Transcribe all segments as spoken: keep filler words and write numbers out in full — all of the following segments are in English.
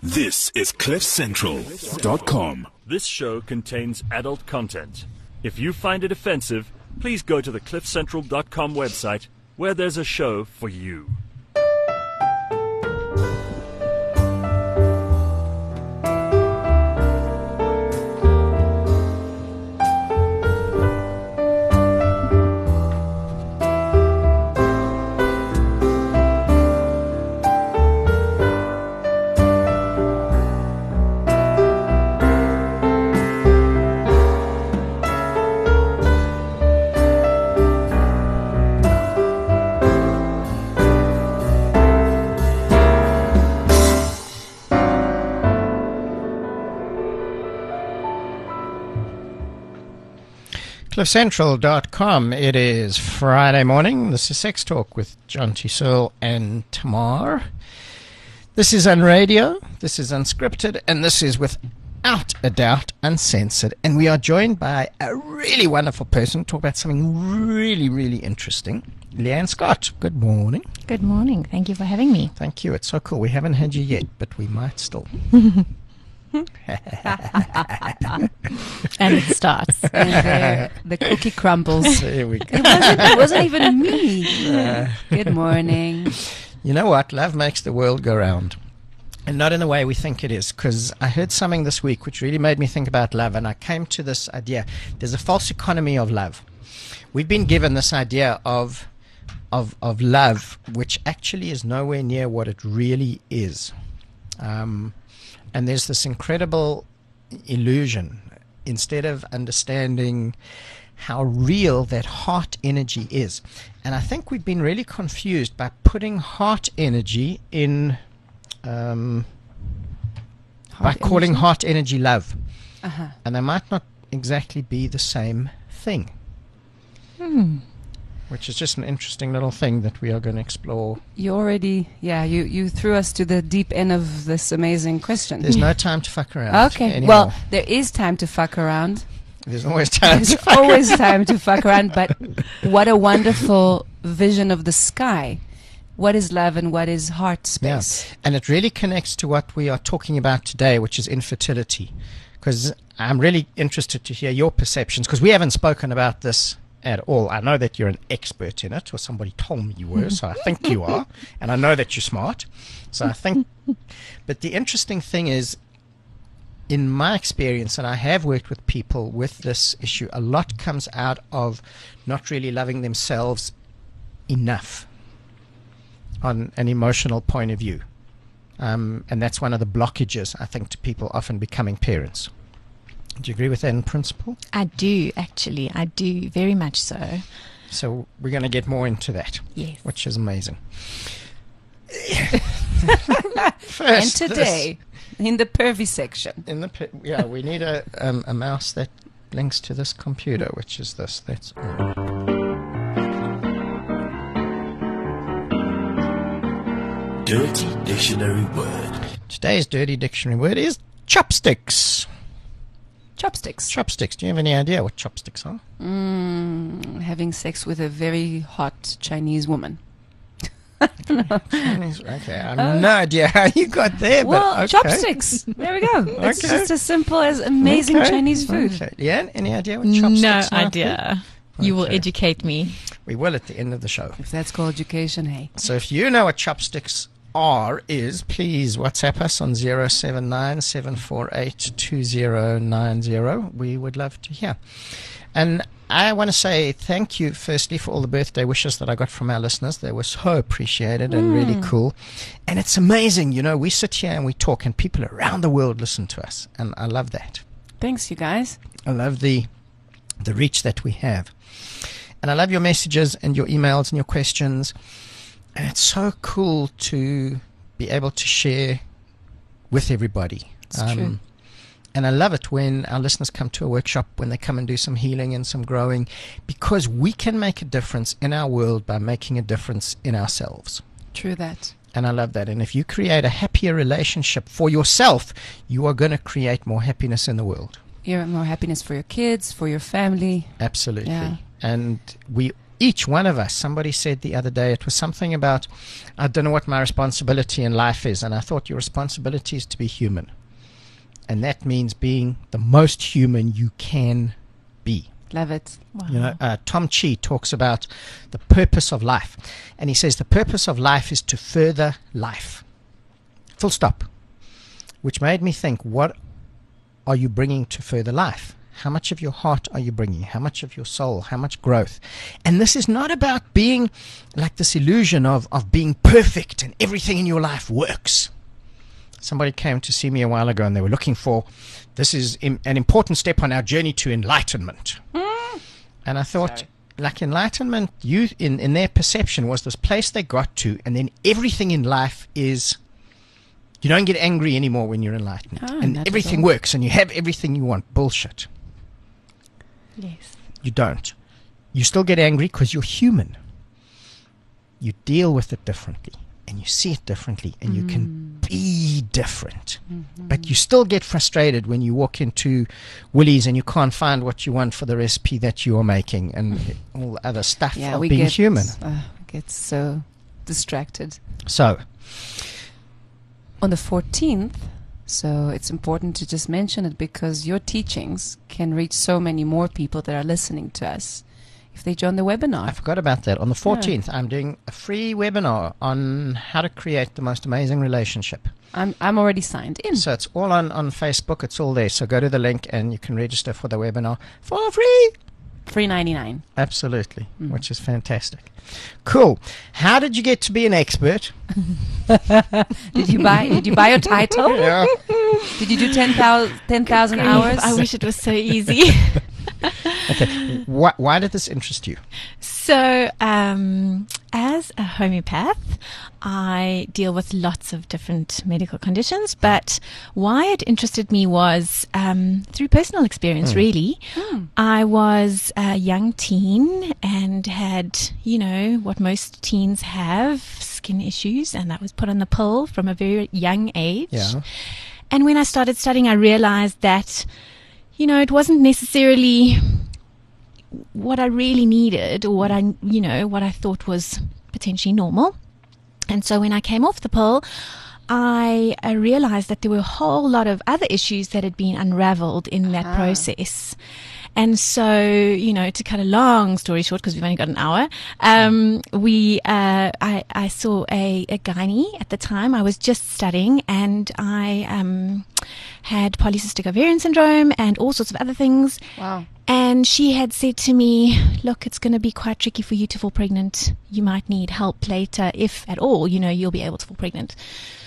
This is cliff central dot com. This show contains adult content. If you find it offensive, please go to the cliff central dot com website where there's a show for you. cliff central dot com. It is Friday morning. This is Sex Talk with John T. Searle and Tamar. This is Unradio, this is Unscripted, and this is without a doubt Uncensored. And we are joined by a really wonderful person to talk about something really, really interesting. Leanne Scott, good morning. Good morning. Thank you for having me. Thank you. It's so cool. We haven't had you yet, but we might still. And it starts. And the, the cookie crumbles. There we go. It wasn't, it wasn't even me. Uh, Good morning. You know what? Love makes the world go round. And not in the way we think it is. Because I heard something this week which really made me think about love. And I came to this idea. There's a false economy of love. We've been given this idea of, of, of love, which actually is nowhere near what it really is. Um, and there's this incredible illusion. Instead of understanding how real that heart energy is. And I think we've been really confused by putting heart energy in, um, by Heart calling energy? heart energy love. Uh-huh. And they might not exactly be the same thing. Hmm. Which is just an interesting little thing that we are going to explore. You already, yeah, you, you threw us to the deep end of this amazing question. There's no time to fuck around Okay, anymore. well, there is time to fuck around. There's always time There's to fuck always time to fuck around, but what a wonderful vision of the sky. What is love and what is heart space? Yeah. And it really connects to what we are talking about today, which is infertility. Because I'm really interested to hear your perceptions, because we haven't spoken about this at all. I know that you're an expert in it, or somebody told me you were, so I think you are. And I know that you're smart. So I think, but the interesting thing is, in my experience, and I have worked with people with this issue, a lot comes out of not really loving themselves enough on an emotional point of view. Um, and that's one of the blockages, I think, to people often becoming parents. Do you agree with that in principle? I do, actually. I do, very much so. So we're going to get more into that, Yes. which is amazing. And First, today, in the pervy section. this, in the pi- yeah, we need a um, a mouse that links to this computer, which is this. That's all. Dirty Dictionary Word. Today's dirty dictionary word is chopsticks. Chopsticks. Chopsticks. Do you have any idea what chopsticks are? Mm, having sex with a very hot Chinese woman. Chinese- okay, I have no idea how you got there, Well, but okay. chopsticks. There we go. It's Okay. just as simple as amazing Okay, Chinese food. Okay. Leanne, any idea what chopsticks No are? idea. You will Okay. educate me. We will at the end of the show. If that's called education, hey. So if you know what chopsticks are, is please WhatsApp us on zero seven nine, seven four eight, two zero nine zero. We would love to hear. And I want to say thank you, firstly, for all the birthday wishes that I got from our listeners. They were so appreciated and really cool. And it's amazing, you know, we sit here and we talk and people around the world listen to us. And I love that. Thanks, you guys. I love the the reach that we have. And I love your messages and your emails and your questions. And it's so cool to be able to share with everybody. It's true. And I love it when our listeners come to a workshop, when they come and do some healing and some growing, because we can make a difference in our world by making a difference in ourselves. True that. And I love that. And if you create a happier relationship for yourself, you are going to create more happiness in the world. You're more happiness for your kids, for your family. Absolutely. Yeah. And we each one of us, somebody said the other day, it was something about, I don't know what my responsibility in life is. And I thought your responsibility is to be human. And that means being the most human you can be. Love it. Wow. You know, uh, Tom Chi talks about the purpose of life. And he says the purpose of life is to further life. Full stop. Which made me think, what are you bringing to further life? How much of your heart are you bringing? How much of your soul? How much growth? And this is not about being like this illusion of, of being perfect and everything in your life works. Somebody came to see me a while ago and they were looking for, this is im- an important step on our journey to enlightenment. Mm. And I thought, Sorry. like enlightenment, you in, in their perception was this place they got to, and then everything in life is, you don't get angry anymore when you're enlightened. Oh, and everything works and you have everything you want. Bullshit. Yes. You don't. You still get angry because you're human. You deal with it differently and you see it differently and mm. you can be different. Mm-hmm. But you still get frustrated when you walk into Woolies and you can't find what you want for the recipe that you are making and all the other stuff yeah, of we being get, human. Uh, get so distracted. So, on the fourteenth, so it's important to just mention it because your teachings can reach so many more people that are listening to us if they join the webinar. I forgot about that. On the fourteenth, yeah. I'm doing a free webinar on how to create the most amazing relationship. I'm I'm already signed in. So it's all on, on Facebook. It's all there. So go to the link and you can register for the webinar for free. Free ninety-nine. Absolutely, mm. which is fantastic. Cool. How did you get to be an expert? did you buy Did you buy your title? Yeah. Did you do ten thousand hours? I wish it was so easy. Okay. Why, why did this interest you? So, um, as a homeopath, I deal with lots of different medical conditions, but why it interested me was um, through personal experience, mm. really. Mm. I was a young teen and had, you know, what most teens have, skin issues, and that was put on the pill from a very young age. Yeah. And when I started studying, I realized that, you know, it wasn't necessarily what I really needed or what I, you know, what I thought was potentially normal. And so when I came off the pill, I, I realized that there were a whole lot of other issues that had been unraveled in that Ah. process. And so, you know, to cut a long story short, because we've only got an hour, um, we, uh, I, I saw a, a gynae at the time. I was just studying, and I um, had polycystic ovarian syndrome and all sorts of other things. Wow. And she had said to me, look, it's going to be quite tricky for you to fall pregnant. You might need help later, if at all, you know, you'll be able to fall pregnant.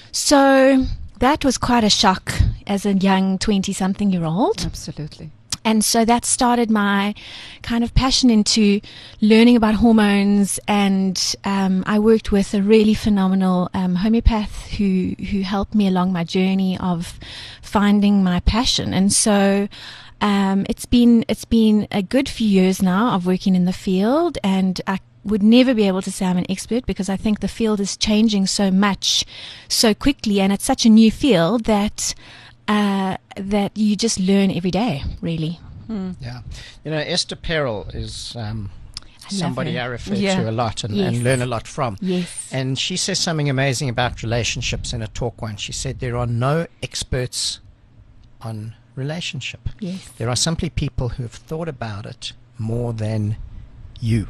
So that was quite a shock as a young twenty-something-year-old. Absolutely. And so that started my kind of passion into learning about hormones. And um, I worked with a really phenomenal um, homeopath who, who helped me along my journey of finding my passion. And so um, it's been it's been a good few years now of working in the field, and I would never be able to say I'm an expert because I think the field is changing so much so quickly, and it's such a new field that Uh, that you just learn every day, really. Hmm. Yeah. You know, Esther Perel is um, I love somebody her. I refer Yeah. to a lot and, Yes. and learn a lot from. Yes. And she says something amazing about relationships in a talk once. She said there are no experts on relationship. Yes. There are simply people who have thought about it more than you.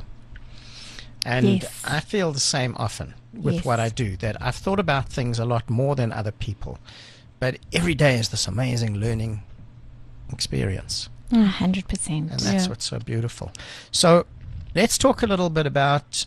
And Yes. I feel the same often with Yes. what I do, that I've thought about things a lot more than other people. But every day is this amazing learning experience. A hundred percent. And that's Yeah. what's so beautiful. So let's talk a little bit about,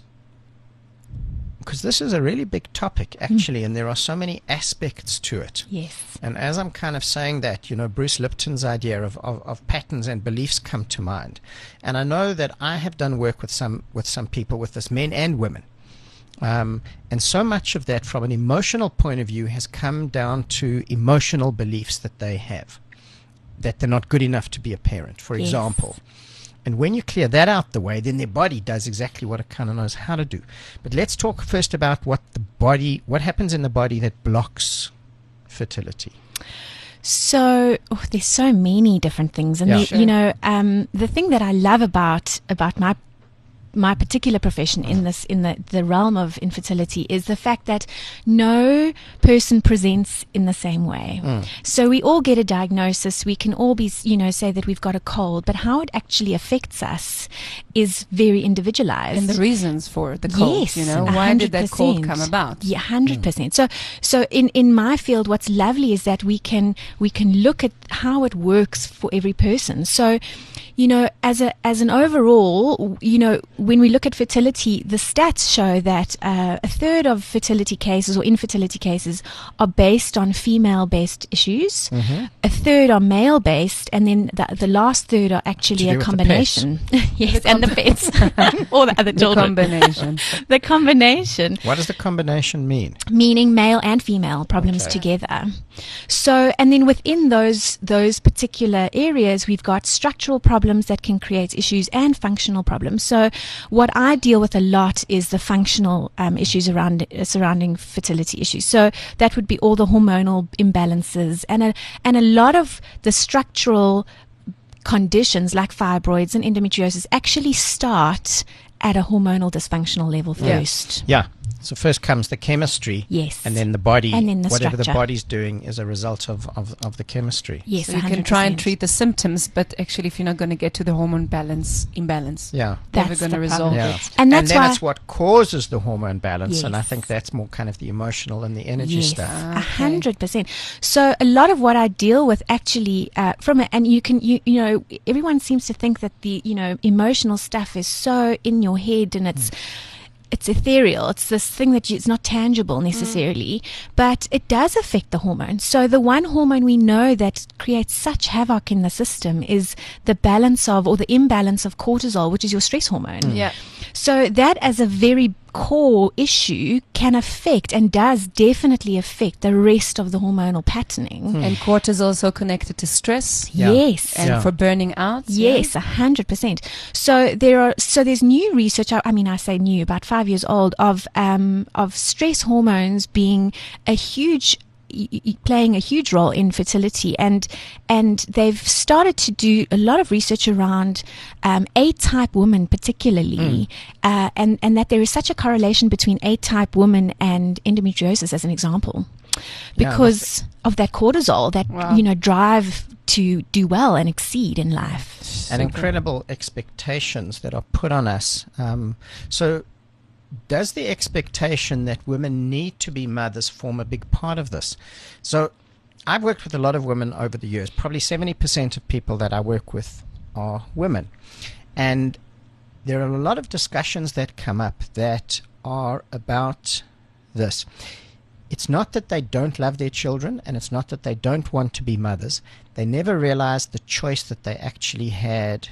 because this is a really big topic, actually, and there are so many aspects to it. Yes. And as I'm kind of saying that, you know, Bruce Lipton's idea of, of, of patterns and beliefs come to mind. And I know that I have done work with some with some people with this, men and women. Um, and so much of that from an emotional point of view has come down to emotional beliefs that they have, that they're not good enough to be a parent, for Yes. example. And when you clear that out the way, then their body does exactly what it kind of knows how to do. But let's talk first about what the body, what happens in the body that blocks fertility. So oh, there's so many different things, and Yeah. the, Sure. you know, um, the thing that I love about about my my particular profession in this in the, the realm of infertility is the fact that no person presents in the same way. Mm. So we all get a diagnosis. We can all be, you know, say that we've got a cold, but how it actually affects us is very individualized. And the reasons for the cold, yes, you know, one hundred percent. Why did that cold come about? Yeah, one hundred percent. Mm. So, so in, in my field, what's lovely is that we can we can look at how it works for every person. So, you know, as a as an overall, you know, when we look at fertility, the stats show that uh, a third of fertility cases or infertility cases are based on female-based issues. Mm-hmm. A third are male-based, and then the, the last third are actually a combination. Yes, the and the pets or the other children. The combination. The combination. What does the combination mean? Meaning male and female problems okay. together. So, and then within those those particular areas, we've got structural problems that can create issues and functional problems. So what I deal with a lot is the functional um, issues around uh, surrounding fertility issues. So that would be all the hormonal imbalances and a, and a lot of the structural conditions like fibroids and endometriosis actually start at a hormonal dysfunctional level first. Yeah. So first comes the chemistry, yes, and then the body, and then the whatever structure. the body's doing is a result of, of, of the chemistry. Yes, so you can try and treat the symptoms, but actually if you're not going to get to the hormone balance imbalance, yeah, never that's going to the resolve yeah. it. And that's and then why it's what causes the hormone balance, yes. and I think that's more kind of the emotional and the energy yes, stuff. a hundred percent. So a lot of what I deal with actually uh, from it, and you can you you know everyone seems to think that the you know emotional stuff is so in your head and it's. Mm. It's ethereal. It's this thing that you, it's not tangible necessarily, mm. but it does affect the hormone. So the one hormone we know that creates such havoc in the system is the balance of, or the imbalance of cortisol, which is your stress hormone. Mm. Yeah. So that as a very core issue can affect and does definitely affect the rest of the hormonal patterning. Mm. And cortisol is also connected to stress. Yeah. Yes. And yeah. for burning out. Yes, a hundred percent. So there are, so there's new research. I, I mean, I say new, about five years old, of um of stress hormones being a huge. playing a huge role in fertility, and and they've started to do a lot of research around um, A-type women particularly, mm. uh, and and that there is such a correlation between A-type women and endometriosis, as an example, because yeah, of that cortisol, that wow. you know drive to do well and exceed in life, and so incredible good. expectations that are put on us. Um, so. Does the expectation that women need to be mothers form a big part of this? So I've worked with a lot of women over the years. Probably seventy percent of people that I work with are women. And there are a lot of discussions that come up that are about this. It's not that they don't love their children, and it's not that they don't want to be mothers. They never realized the choice that they actually had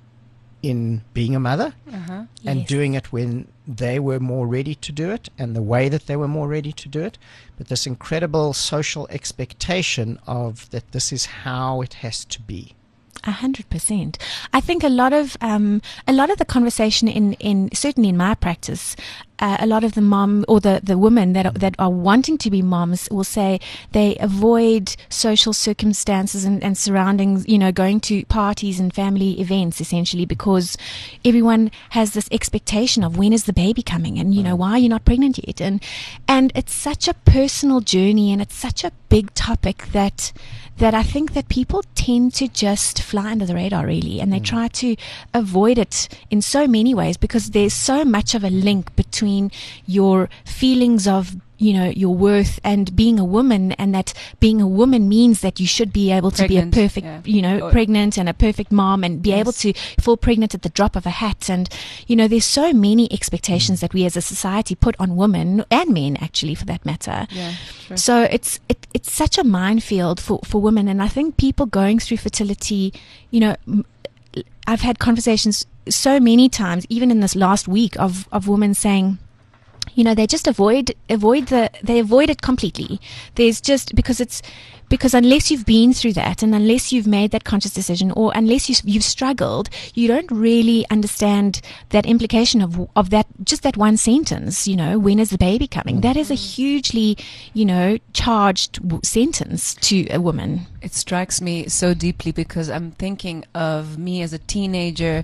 in being a mother uh-huh. and yes. doing it when they were more ready to do it and the way that they were more ready to do it. But this incredible social expectation of that this is how it has to be. A hundred percent. I think a lot of um, a lot of the conversation in, in certainly in my practice, uh, a lot of the mom or the, the women that are, that are wanting to be moms will say they avoid social circumstances and, and surroundings, you know, going to parties and family events essentially because everyone has this expectation of when is the baby coming and, you know, why are you not pregnant yet? And and it's such a personal journey and it's such a big topic that that I think that people tend to just fly under the radar really, and they mm. try to avoid it in so many ways because there's so much of a link between your feelings of, you know, your worth and being a woman, and that being a woman means that you should be able pregnant, to be a perfect, yeah. you know, or pregnant and a perfect mom and be yes. able to fall pregnant at the drop of a hat. And, you know, there's so many expectations mm. that we as a society put on women and men actually for that matter. Yeah, sure. So it's, it, it's such a minefield for, for women. And I think people going through fertility, you know, I've had conversations so many times, even in this last week, of, of women saying, you know, they just avoid avoid the they avoid it completely. There's just because it's because unless you've been through that and unless you've made that conscious decision or unless you, you've struggled, you don't really understand that implication of of that just that one sentence. You know, when is the baby coming? That is a hugely, you know, charged w- sentence to a woman. It strikes me so deeply because I'm thinking of me as a teenager,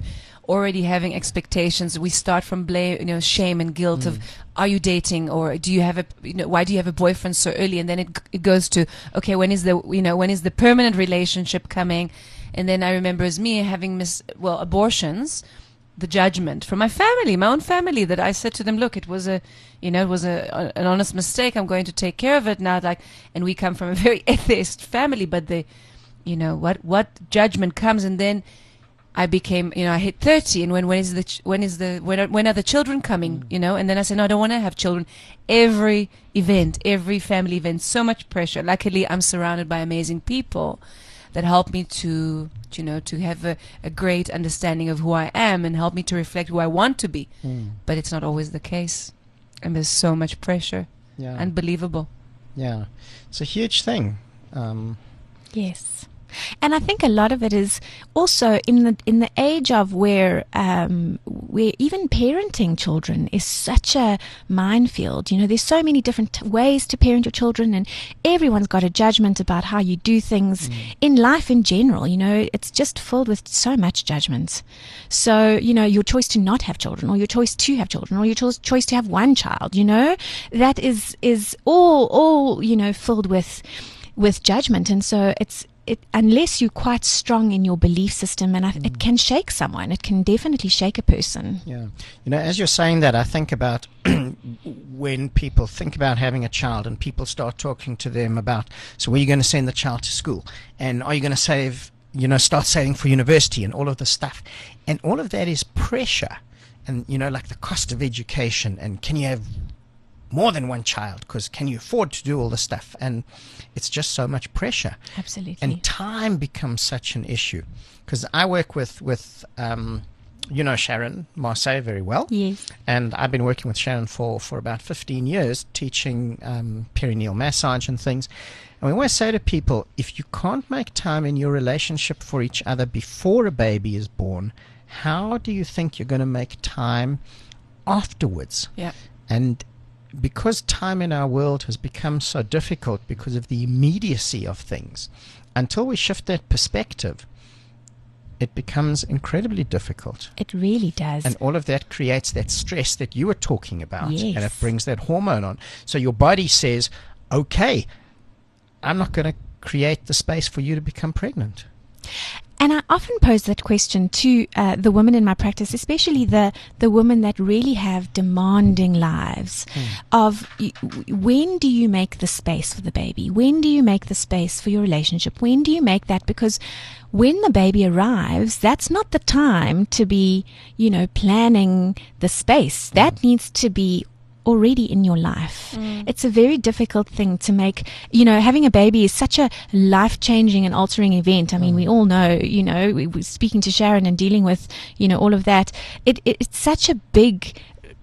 already having expectations. We start from blame, you know, shame and guilt of, are you dating, or do you have a, you know, why do you have a boyfriend so early? And then it it goes to, okay, when is the, you know, when is the permanent relationship coming? And then I remember as me having mis, well, abortions, the judgment from my family, my own family, that I said to them, look, it was a, you know, it was a, a an honest mistake. I'm going to take care of it now. Like, and we come from a very atheist family, but the, you know, what, what judgment comes. And then I became, you know, I hit thirty, and when, when is the, ch- when is the, when are, when are the children coming, you know? And then I said, no, I don't want to have children. Every event, every family event, so much pressure. Luckily, I'm surrounded by amazing people that help me to, you know, to have a, a great understanding of who I am and help me to reflect who I want to be. Mm. But it's not always the case. And there's so much pressure. Yeah. Unbelievable. Yeah. It's a huge thing. Um, Yes. And I think a lot of it is also in the in the age of where um, where even parenting children is such a minefield. You know, there's so many different t- ways to parent your children, and everyone's got a judgment about how you do things mm. in life in general. You know, it's just filled with so much judgment. So, you know, your choice to not have children, or your choice to have children, or your cho- choice to have one child, you know, that is is all all you know filled with with judgment. And so it's It, unless you're quite strong in your belief system, and I, mm. it can shake someone. It can definitely shake a person. Yeah. You know, as you're saying that, I think about when people think about having a child and people start talking to them about, so where are you going to send the child to school? And are you going to save, you know, start saving for university and all of this stuff? And all of that is pressure. And, you know, like the cost of education, and can you have more than one child, because can you afford to do all this stuff? And it's just so much pressure. Absolutely. And time becomes such an issue, because I work with with um, you know Sharon Marseille very well. Yes. And I've been working with Sharon for for about fifteen years, teaching um, perineal massage and things. And we always say to people, if you can't make time in your relationship for each other before a baby is born, how do you think you're going to make time afterwards? Yeah. And because time in our world has become so difficult because of the immediacy of things, until we shift that perspective, it becomes incredibly difficult. It really does. And all of that creates that stress that you were talking about. Yes. And it brings that hormone on. So your body says, okay, I'm not going to create the space for you to become pregnant. And I often pose that question to uh, the women in my practice, especially the, the women that really have demanding lives, mm. of y- when do you make the space for the baby? When do you make the space for your relationship? When do you make that? Because when the baby arrives, that's not the time to be, you know, planning the space. That mm. needs to be already in your life. Mm. It's a very difficult thing to make. You know, having a baby is such a life-changing and altering event. I mean, mm. we all know, you know, we were speaking to Sharon and dealing with, you know, all of that. It, it it's such a big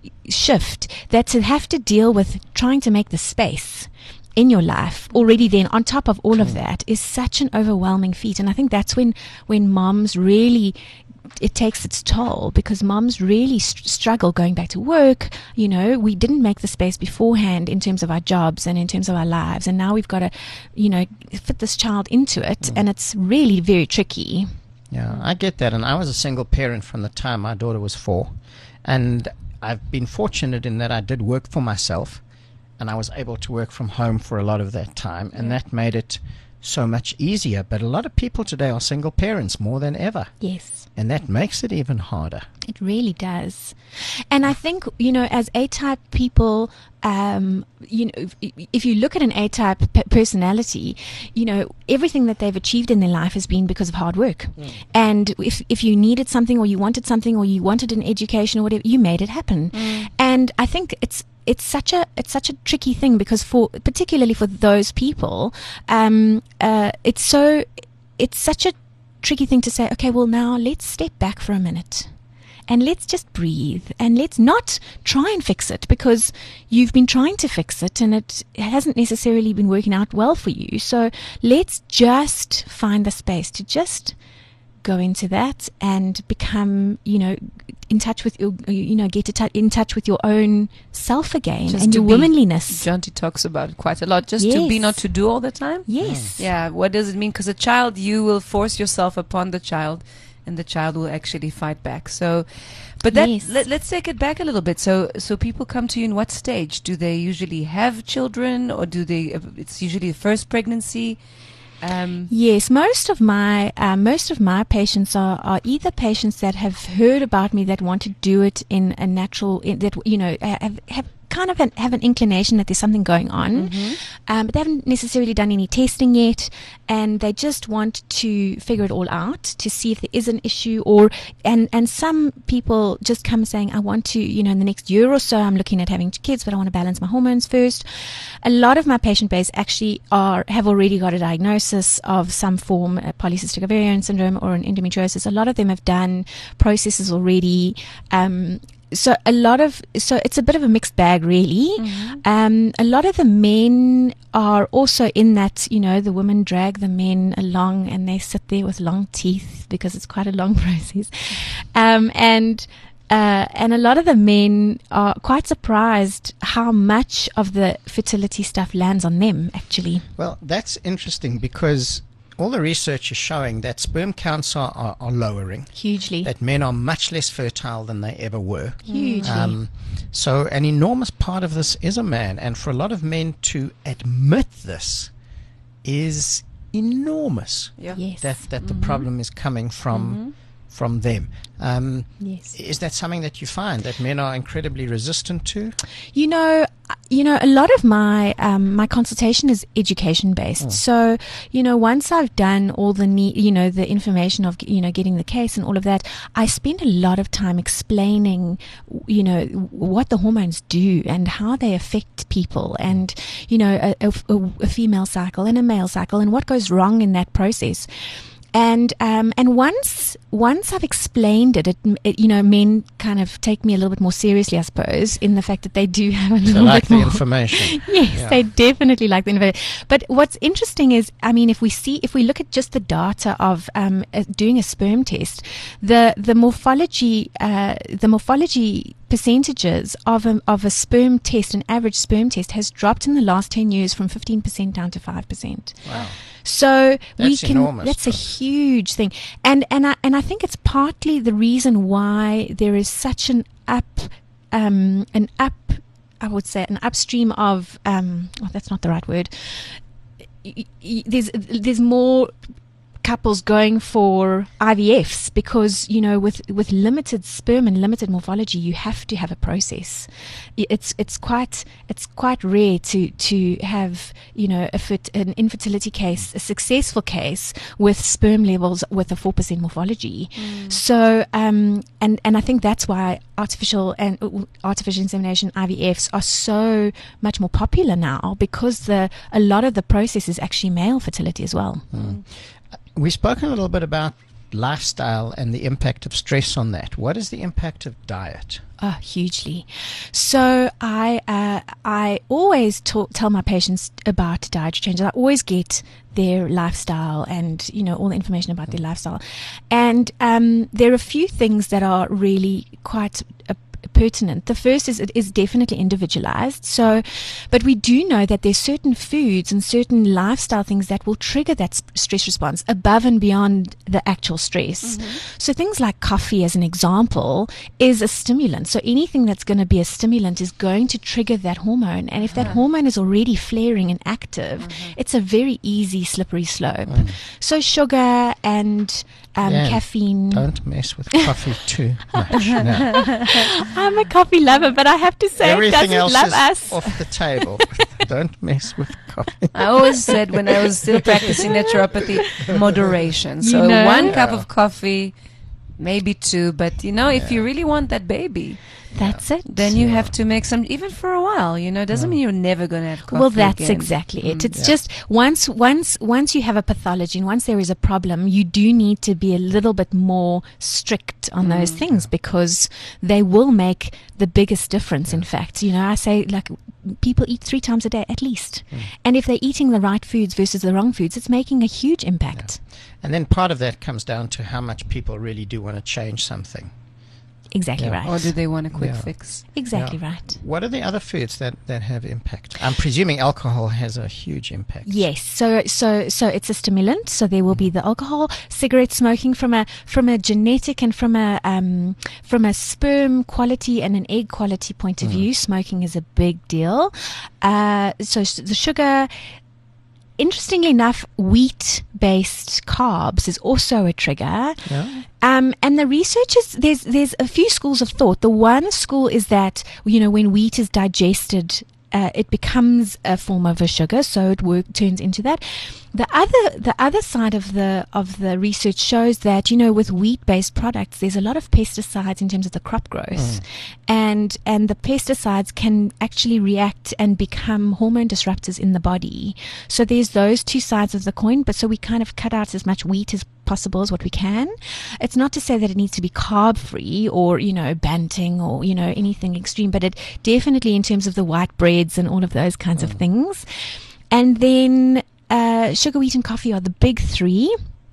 shift that to have to deal with trying to make the space in your life already then on top of all of that is such an overwhelming feat. And I think that's when when moms really, it takes its toll, because moms really st- struggle going back to work. You know, we didn't make the space beforehand in terms of our jobs and in terms of our lives, and now we've got to, you know, fit this child into it, mm. and it's really very tricky. Yeah, I get that. And I was a single parent from the time my daughter was four, and I've been fortunate in that I did work for myself, and I was able to work from home for a lot of that time, and that made it so much easier. But a lot of people today are single parents more than ever. Yes. And that makes it even harder. It really does. And I think, you know, as A-type people, um, you know, if, if you look at an A-type p- personality, you know, everything that they've achieved in their life has been because of hard work. Mm. And if, if you needed something, or you wanted something, or you wanted an education or whatever, you made it happen. Mm. And I think it's, It's such a it's such a tricky thing, because for particularly for those people, um, uh, it's so it's such a tricky thing to say. Okay, well now let's step back for a minute, and let's just breathe, and let's not try and fix it, because you've been trying to fix it and it hasn't necessarily been working out well for you. So let's just find the space to just go into that and become, you know, in touch with your, you know, get t- in touch with your own self again, just and your be, womanliness. Jonty talks about it quite a lot. Just yes. to be, not to do all the time. Yes. Yeah. What does it mean? Because a child, you will force yourself upon the child, and the child will actually fight back. So, but that Yes. let, let's take it back a little bit. So, so people come to you in what stage? Do they usually have children, or do they? Uh, it's usually the first pregnancy. Um, Yes, most of my uh, most of my patients are, are either patients that have heard about me that want to do it in a natural in, that you know have, have kind of an, have an inclination that there's something going on, um, but they haven't necessarily done any testing yet, and they just want to figure it all out to see if there is an issue, or and and some people just come saying, I want to, you know, in the next year or so, I'm looking at having kids, but I want to balance my hormones first. A lot of my patient base actually are have already got a diagnosis of some form, a polycystic ovarian syndrome or an endometriosis. A lot of them have done processes already. Um, So a lot of so it's a bit of a mixed bag, really. Mm-hmm. Um, a lot of the men are also in that, you know, the women drag the men along and they sit there with long teeth because it's quite a long process, um, and uh, and a lot of the men are quite surprised how much of the fertility stuff lands on them. Actually, Well, that's interesting because all the research is showing that sperm counts are, are, are lowering, hugely, that men are much less fertile than they ever were. hugely. Um, so an enormous part of this is a man, and for a lot of men to admit this is enormous. yeah. yes. That that the problem is coming from from them. Um, yes. is that something that you find that men are incredibly resistant to? You know, you know, a lot of my um, my consultation is education based. So, you know, once I've done all the need, you know, the information of, you know, getting the case and all of that, I spend a lot of time explaining, you know, what the hormones do and how they affect people, and, you know, a, a, a female cycle and a male cycle and what goes wrong in that process. And um, and once once I've explained it, it, it, you know, men kind of take me a little bit more seriously, I suppose, in the fact that they do have a They little like bit the more information. Yes, Yeah. they definitely like the innovation. But what's interesting is, I mean, if we see, if we look at just the data of um, uh, doing a sperm test, the the morphology, uh, the morphology percentages of a, of a sperm test, an average sperm test, has dropped in the last ten years from fifteen percent down to five percent. Wow. So we That's can. enormous. That's a huge thing, and and I and I think it's partly the reason why there is such an up, um, an up. I would say an upstream of. Um, oh, that's not the right word. Y- y- There's there's more couples going for I V Fs because, you know, with with limited sperm and limited morphology, you have to have a process. I- It's it's quite it's quite rare to to have, you know, a fit, an infertility case, a successful case with sperm levels with a four percent morphology. So um and and I think that's why artificial and uh, artificial insemination I V Fs are so much more popular now, because the a lot of the process is actually male fertility as well. We've spoken a little bit about lifestyle and the impact of stress on that. What is the impact of diet? Oh, hugely. So I uh, I always talk, tell my patients about dietary changes. I always get their lifestyle and, you know, all the information about their lifestyle. And um, there are a few things that are really quite uh, pertinent. The first is it is definitely individualized. So, but we do know that there's certain foods and certain lifestyle things that will trigger that s- stress response above and beyond the actual stress. So things like coffee, as an example, is a stimulant. So anything that's going to be a stimulant is going to trigger that hormone. And if that hormone is already flaring and active, it's a very easy slippery slope. So sugar and um, Yeah. caffeine. Don't mess with coffee too much. No. I'm a coffee lover, but I have to say, it Everything doesn't else love is us. off the table. Don't mess with coffee. I always said when I was still practicing naturopathy, moderation. So You know? one cup Yeah. of coffee, maybe two, but you know, if you really want that baby, That's it. then you have to make some, even for a while. You know, it doesn't mean you're never going to have coffee. Well, that's again. exactly it. It's Yeah. just once, once, once you have a pathology and once there is a problem, you do need to be a little bit more strict on those things, because they will make the biggest difference. In fact, you know, I say, like, people eat three times a day at least, and if they're eating the right foods versus the wrong foods, it's making a huge impact. And then part of that comes down to how much people really do want to change something. Exactly Yeah. right. Or do they want a quick Yeah. fix? exactly Yeah. right. What are the other foods that, that have impact? I'm presuming alcohol has a huge impact. Yes, so so so it's a stimulant. So there will be the alcohol, cigarette smoking from a from a genetic and from a um, from a sperm quality and an egg quality point of view. Smoking is a big deal. Uh, so s- the sugar. Interestingly enough, wheat-based carbs is also a trigger. Yeah. Um, and the research is there's there's a few schools of thought. The one school is that you know when wheat is digested, uh, it becomes a form of a sugar, so it work, turns into that. The other the other side of the of the research shows that you know with wheat-based products, there's a lot of pesticides in terms of the crop growth, and and the pesticides can actually react and become hormone disruptors in the body. So there's those two sides of the coin. But so we kind of cut out as much wheat as possible as what we can. It's not to say that it needs to be carb free or you know banting or you know anything extreme, but it definitely in terms of the white breads and all of those kinds of things. And then uh, sugar, wheat, and coffee are the big three.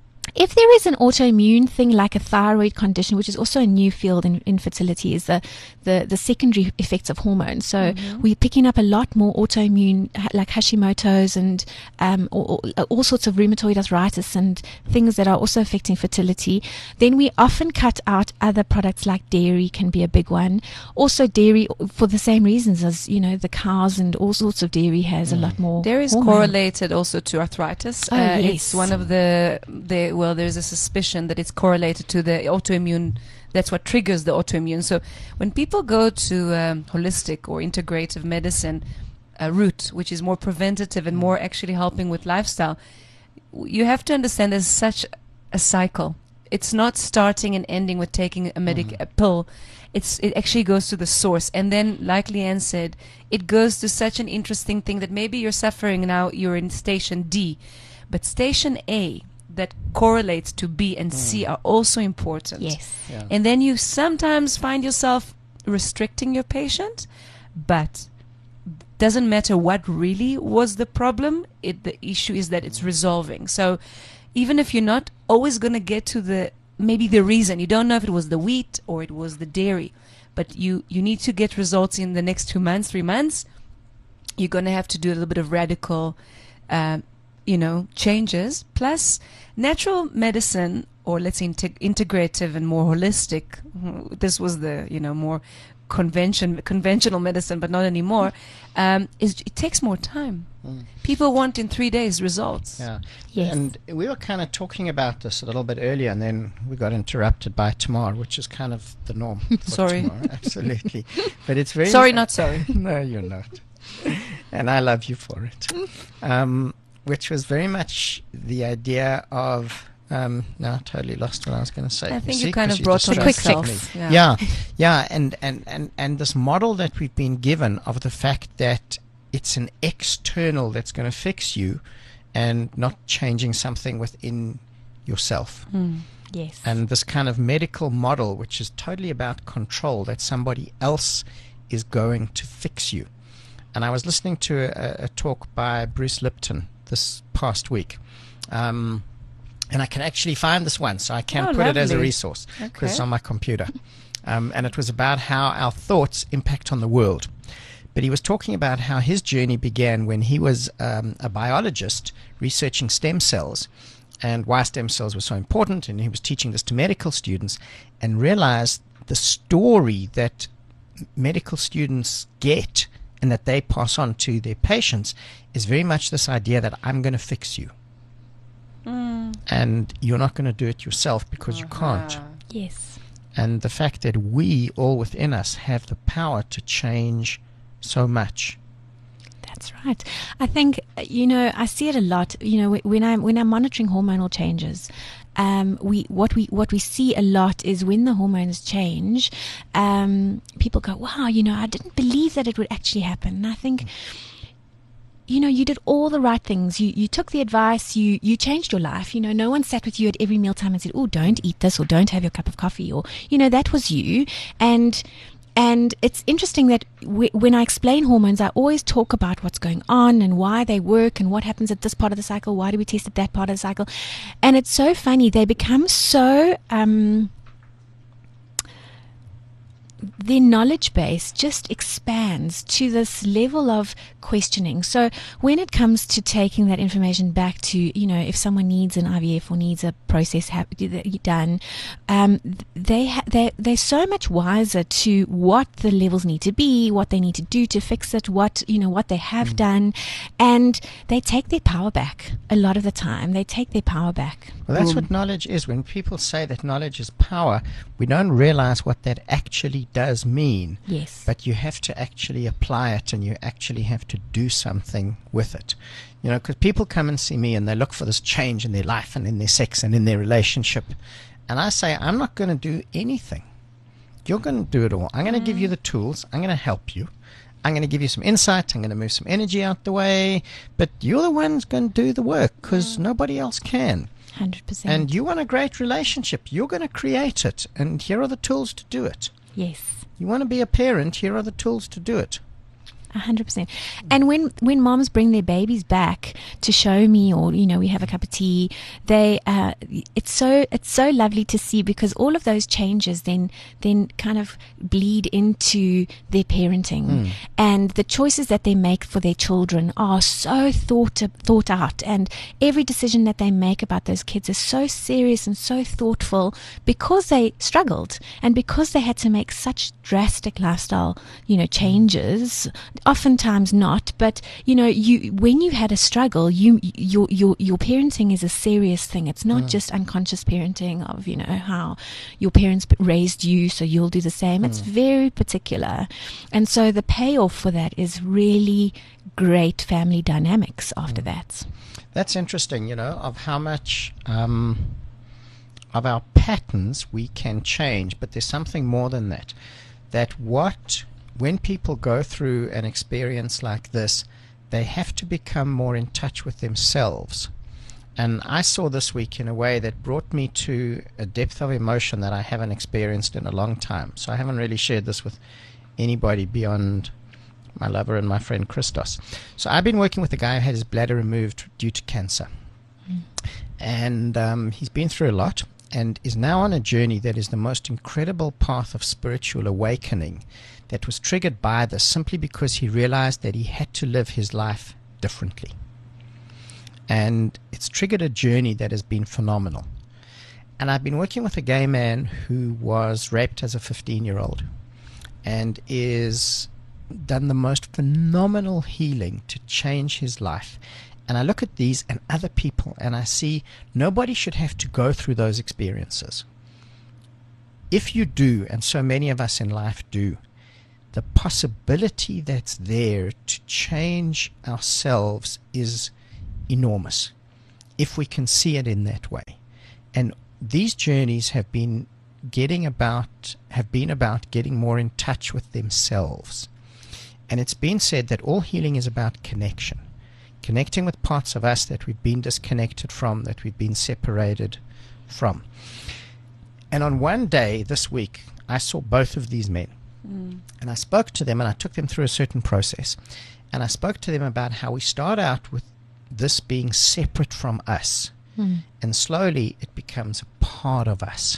If there is an autoimmune thing like a thyroid condition, which is also a new field in infertility, is the, the, the secondary effects of hormones. So we're picking up a lot more autoimmune, ha- like Hashimoto's and um, all, all all sorts of rheumatoid arthritis and things that are also affecting fertility. Then we often cut out other products like dairy can be a big one. Also dairy for the same reasons as, you know, the cows and all sorts of dairy has a lot more There is hormone. correlated also to arthritis. Oh, uh, yes. It's one of the, the, well, there's a suspicion that it's correlated to the autoimmune. That's what triggers the autoimmune. So when people go to um, holistic or integrative medicine uh, route, which is more preventative and more actually helping with lifestyle, w- you have to understand there's such a cycle. It's not starting and ending with taking a medic a pill. It's it actually goes to the source, and then, like Leanne said, it goes to such an interesting thing that maybe you're suffering now. You're in station D, but station A that correlates to B and C are also important. Yes. Yeah. And then you sometimes find yourself restricting your patient, but doesn't matter what really was the problem. It the issue is that it's resolving. So even if you're not always going to get to the maybe the reason, you don't know if it was the wheat or it was the dairy, but you you need to get results in the next two months, three months. You're going to have to do a little bit of radical, um, you know, changes. Plus, natural medicine, or let's say integ- integrative and more holistic. This was the you know more convention conventional medicine, but not anymore. Um, is it takes more time. People want in three days results. Yeah. Yes. And we were kind of talking about this a little bit earlier, and then we got interrupted by Tamar, which is kind of the norm. for Sorry. Tamar, absolutely. But it's very Sorry, not sorry. No, you're not. And I love you for it. Um, which was very much the idea of. Um, no, I totally lost what I was going to say. I think See, you kind 'cause of brought on distracted quick fix. me. yourself. Yeah. Yeah, yeah, and, and, and, and this model that we've been given of the fact that it's an external that's going to fix you and not changing something within yourself. Hmm. Yes. And this kind of medical model, which is totally about control, that somebody else is going to fix you. And I was listening to a, a talk by Bruce Lipton this past week. Um, and I can actually find this one, so I can Oh, put it as a lovely. resource because it's Okay. on my computer. Um, and it was about how our thoughts impact on the world. But he was talking about how his journey began when he was um, a biologist researching stem cells and why stem cells were so important. And he was teaching this to medical students and realized the story that medical students get and that they pass on to their patients is very much this idea that I'm going to fix you. Mm. And you're not going to do it yourself because you can't. Uh-huh. yes. And the fact that we all within us have the power to change so much. That's right. I think uh, you know I see it a lot. You know wh- when I'm when I'm monitoring hormonal changes, um, we what we what we see a lot is when the hormones change, um, people go, "Wow, you know, I didn't believe that it would actually happen." And I think, you know, you did all the right things. You you took the advice. You you changed your life. You know, no one sat with you at every mealtime and said, "Oh, don't eat this," or "Don't have your cup of coffee," or you know, that was you. And And it's interesting that w- when I explain hormones, I always talk about what's going on and why they work and what happens at this part of the cycle. Why do we test at that part of the cycle? And it's so funny. They become so, um, their knowledge base just expands to this level of questioning. So when it comes to taking that information back to, you know, if someone needs an I V F or needs a process ha- done, um, they ha- they they're so much wiser to what the levels need to be, what they need to do to fix it, what you know what they have mm. done, and they take their power back. A lot of the time, they take their power back. Well, that's Boom. what knowledge is. When people say that knowledge is power, we don't realize what that actually does mean. Yes. But you have to actually apply it, and you actually have to do something with it. You know, because people come and see me and they look for this change in their life and in their sex and in their relationship. And I say, I'm not going to do anything. You're going to do it all. I'm going to mm. give you the tools. I'm going to help you. I'm going to give you some insight. I'm going to move some energy out the way. But you're the one's going to do the work because mm. nobody else can. one hundred percent. And you want a great relationship. You're going to create it. And here are the tools to do it. Yes. You want to be a parent. Here are the tools to do it. A hundred percent. And when when moms bring their babies back to show me, or you know, we have a cup of tea, they uh, it's so it's so lovely to see, because all of those changes then then kind of bleed into their parenting, mm. and the choices that they make for their children are so thought thought out, and every decision that they make about those kids is so serious and so thoughtful, because they struggled and because they had to make such drastic lifestyle, you know, changes. Oftentimes not, but you know, you when you had a struggle, you your your your parenting is a serious thing. It's not mm. just unconscious parenting of, you know, how your parents raised you, so you'll do the same. Mm. It's very particular, and so the payoff for that is really great family dynamics after mm. that. That's interesting, you know, of how much um, of our patterns we can change, but there's something more than that. That what when people go through an experience like this, they have to become more in touch with themselves. And I saw this week in a way that brought me to a depth of emotion that I haven't experienced in a long time. So I haven't really shared this with anybody beyond my lover and my friend Christos. So I've been working with a guy who had his bladder removed due to cancer. Mm. And um, he's been through a lot and is now on a journey that is the most incredible path of spiritual awakening that was triggered by this, simply because he realized that he had to live his life differently. And it's triggered a journey that has been phenomenal. And I've been working with a gay man who was raped as a fifteen-year-old and is done the most phenomenal healing to change his life. And I look at these and other people and I see nobody should have to go through those experiences. If you do, and so many of us in life do, the possibility that's there to change ourselves is enormous if we can see it in that way. And these journeys have been getting about have been about getting more in touch with themselves. And it's been said that all healing is about connection. Connecting with parts of us that we've been disconnected from, that we've been separated from. And on one day this week, I saw both of these men. Mm. And I spoke to them and I took them through a certain process. And I spoke to them about how we start out with this being separate from us. Mm. And slowly it becomes a part of us.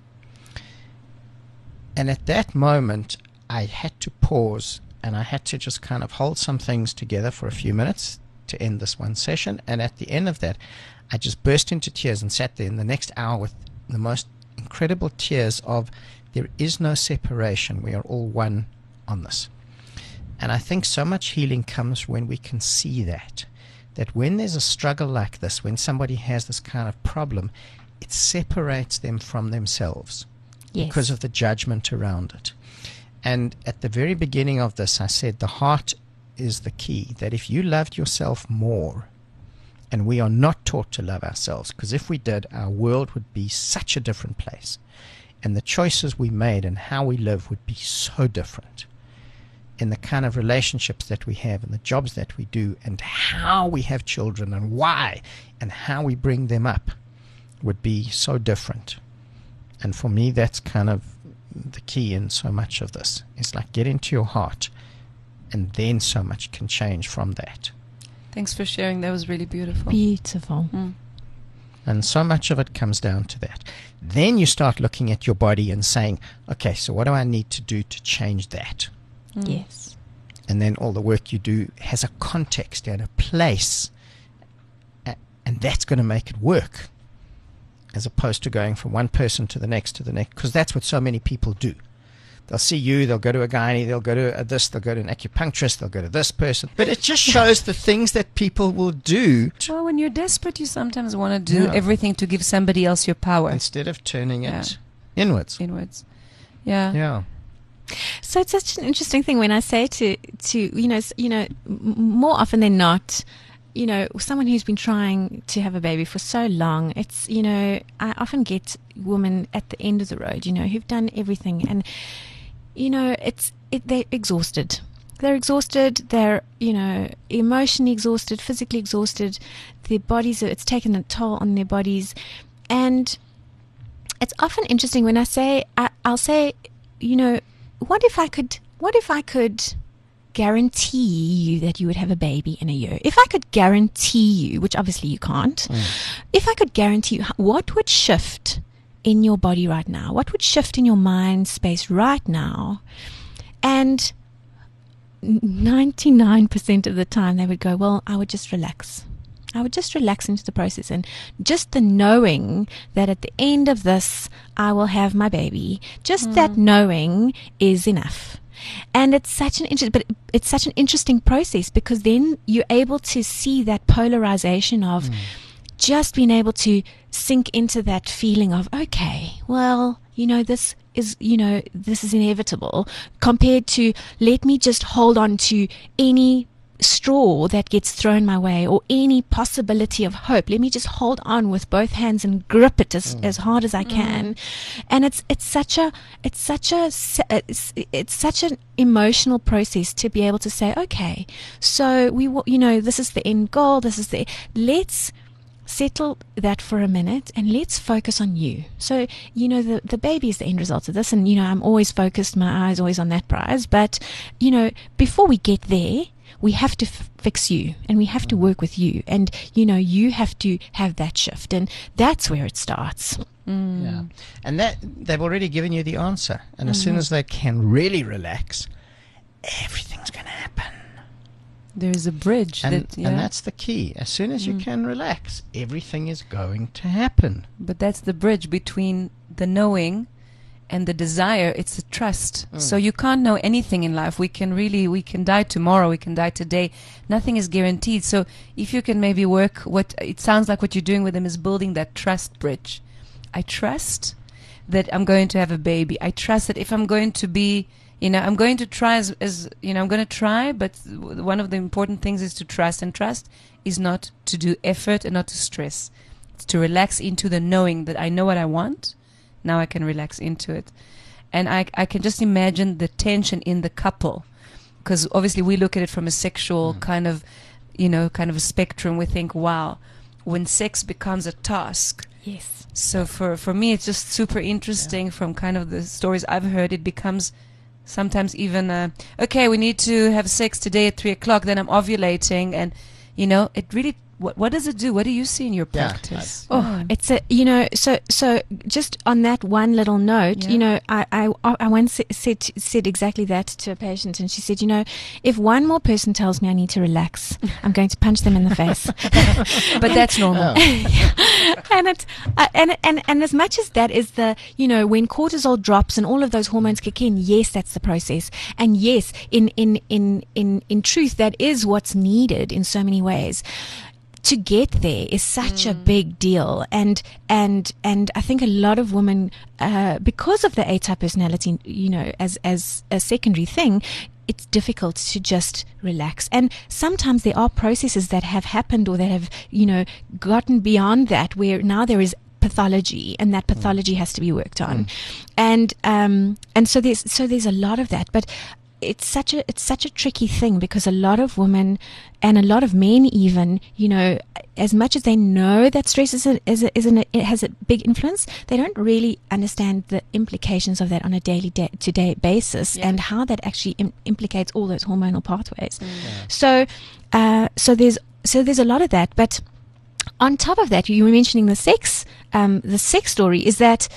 And at that moment, I had to pause and I had to just kind of hold some things together for a few minutes to end this one session. And at the end of that, I just burst into tears and sat there in the next hour with the most incredible tears of, there is no separation. We are all one on this. And I think so much healing comes when we can see that. That when there's a struggle like this, when somebody has this kind of problem, it separates them from themselves. Yes. Because of the judgment around it. And at the very beginning of this, I said the heart is the key. That if you loved yourself more, and we are not taught to love ourselves, because if we did, our world would be such a different place. And the choices we made and how we live would be so different. In the kind of relationships that we have and the jobs that we do and how we have children and why and how we bring them up would be so different. And for me, that's kind of the key in so much of this. It's like get into your heart, and then so much can change from that. Thanks for sharing. That was really beautiful. Beautiful. Mm. And so much of it comes down to that. Then you start looking at your body and saying, okay, so what do I need to do to change that? Yes. And then all the work you do has a context and a place, a- and that's going to make it work, as opposed to going from one person to the next to the next, because that's what so many people do. They'll see you, they'll go to a gynae, they'll go to a this, they'll go to an acupuncturist, they'll go to this person. But it just shows the things that people will do Well, when you're desperate, you sometimes want to do Yeah. everything to give somebody else your power instead of turning Yeah. it inwards. inwards. Yeah. Yeah. So it's such an interesting thing when I say to, to you know, s- you know, m- more often than not, you know, someone who's been trying to have a baby for so long, it's, you know, I often get women at the end of the road, you know, who've done everything, and, you know, it's, it, they're exhausted. They're exhausted. They're, you know, emotionally exhausted, physically exhausted. Their bodies, are, it's taken a toll on their bodies. And it's often interesting when I say, I, I'll say, you know, what if I could, what if I could guarantee you that you would have a baby in a year? If I could guarantee you, which obviously you can't, if I could guarantee you, what would shift in your body right now? What would shift in your mind space right now? And ninety-nine percent of the time they would go, well, I would just relax. I would just relax into the process, and just the knowing that at the end of this, I will have my baby, just that knowing is enough. And it's such an inter- but it's such an interesting process, because then you're able to see that polarization of just being able to sink into that feeling of, okay, well, you know, this is, you know, this is inevitable, compared to, let me just hold on to any straw that gets thrown my way, or any possibility of hope. Let me just hold on with both hands and grip it as, as hard as I can. And it's it's such a it's such a it's, it's such an emotional process to be able to say, okay, so we wa- you know, this is the end goal, this is the, let's settle that for a minute and let's focus on you. So, you know, the, the baby is the end result of this, and, you know, I'm always focused, my eyes always on that prize. But, you know, before we get there, we have to f- fix you, and we have to work with you, and, you know, you have to have that shift, and that's where it starts. Yeah. And that they've already given you the answer. And as soon as they can really relax, everything's going to happen. There's a bridge. And, that, yeah. and that's the key. As soon as you can relax, everything is going to happen. But that's the bridge between the knowing and the desire. It's the trust. So you can't know anything in life. We can really, we can die tomorrow, we can die today. Nothing is guaranteed. So if you can maybe work, what it sounds like what you're doing with them is building that trust bridge. I trust that I'm going to have a baby. I trust that if I'm going to be, you know, I'm going to try as, as you know, I'm going to try, but one of the important things is to trust. And trust is not to do effort and not to stress. It's to relax into the knowing that I know what I want. Now I can relax into it. And I, I can just imagine the tension in the couple, because obviously we look at it from a sexual mm. kind of, you know, kind of a spectrum. We think, wow, when sex becomes a task. Yes. So for, for me, it's just super interesting yeah. from kind of the stories I've heard. It becomes sometimes even, uh, okay, we need to have sex today at three o'clock, then I'm ovulating. And, you know, it really, what, what does it do? What do you see in your practice? Yeah. Oh, it's a, you know, so, so just on that one little note, yeah. you know, I, I, I once said, said exactly that to a patient, and she said, you know, if one more person tells me I need to relax, I'm going to punch them in the face. But that's normal. Oh. and it's, uh, and, and, and as much as that is the, you know, when cortisol drops and all of those hormones kick in, yes, that's the process. And yes, in, in, in, in, in truth, that is what's needed in so many ways. To get there is such mm. a big deal, and and and I think a lot of women, uh, because of the A-type personality, you know, as as a secondary thing, it's difficult to just relax. And sometimes there are processes that have happened or that have, you know, gotten beyond that, where now there is pathology, and that pathology has to be worked on, mm. and um and so there's so there's a lot of that, but. It's such a it's such a tricky thing, because a lot of women and a lot of men even, you know, as much as they know that stress is a, is a, is an, it has a big influence, they don't really understand the implications of that on a daily day to day basis, yeah. and how that actually im- implicates all those hormonal pathways. Mm. Yeah. So, uh, so there's so there's a lot of that, but on top of that, you were mentioning the sex, um, the sex story is that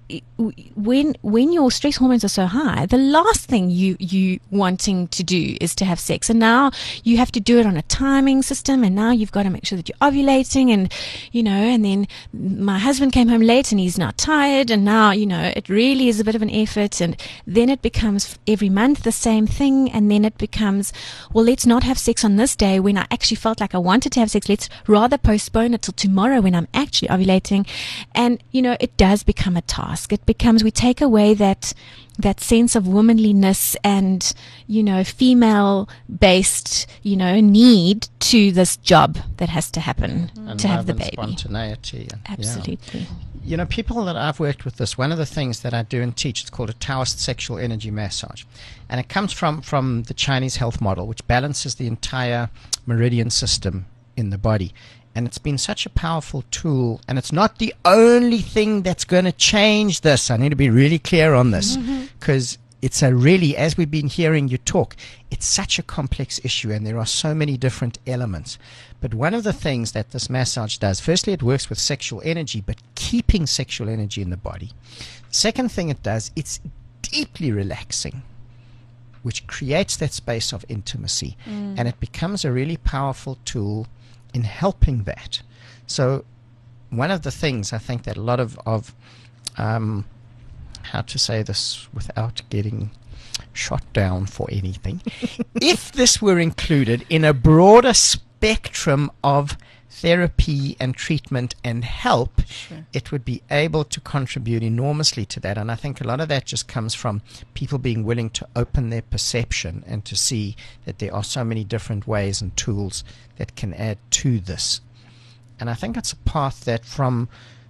when when your stress hormones are so high, the last thing you you wanting to do is to have sex, and now you have to do it on a timing system, and now you've got to make sure that you're ovulating, and you know, and then my husband came home late and he's now tired, and now you know it really is a bit of an effort, and then it becomes every month the same thing, and then it becomes, well, let's not have sex on this day when I actually felt like I wanted to have sex. Let's rather postpone it till tomorrow when I'm actually ovulating, and you know it does become a task. It becomes, we take away that that sense of womanliness and, you know, female-based, you know, need to this job that has to happen and to have the and baby. Spontaneity. And, Absolutely. yeah. You know, people that I've worked with this, one of the things that I do and teach, it's called a Taoist sexual energy massage. And it comes from, from the Chinese health model, which balances the entire meridian system in the body. And it's been such a powerful tool, and it's not the only thing that's going to change this. I need to be really clear on this, because mm-hmm. it's a really, as we've been hearing you talk, it's such a complex issue, and there are so many different elements. But one of the things that this massage does, firstly, it works with sexual energy, but keeping sexual energy in the body. Second thing it does, it's deeply relaxing, which creates that space of intimacy, mm. and it becomes a really powerful tool in helping that. So one of the things I think that a lot of, of um, how to say this without getting shot down for anything, if this were included in a broader spectrum of therapy and treatment and help, sure. it would be able to contribute enormously to that. And I think a lot of that just comes from people being willing to open their perception and to see that there are so many different ways and tools that can add to this. And I think it's a path that from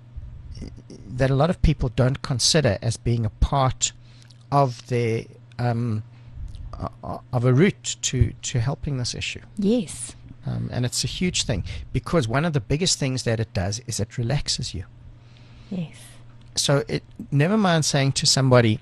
that a lot of people don't consider as being a part of their um, of a route to, to helping this issue. Yes. Um, and it's a huge thing, because one of the biggest things that it does is it relaxes you. Yes. So it never mind saying to somebody,